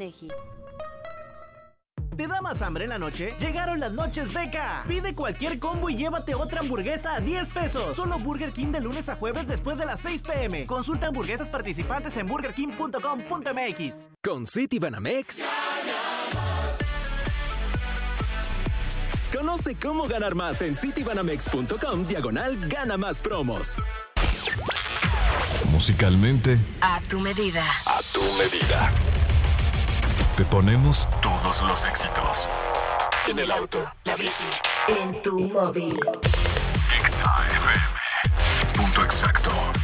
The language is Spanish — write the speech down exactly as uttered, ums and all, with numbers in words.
INEGI. ¿Te da más hambre en la noche? Llegaron las noches Beca. Pide cualquier combo y llévate otra hamburguesa a diez pesos. Solo Burger King de lunes a jueves después de las seis pm. Consulta hamburguesas participantes en burger king punto com punto m x. Con Citibanamex. Conoce cómo ganar más en citibanamex.com diagonal gana más promos. Musicalmente, a tu medida. A tu medida. Te ponemos todos los éxitos. En el auto, la bici, en tu móvil. Exa F M. Punto exacto.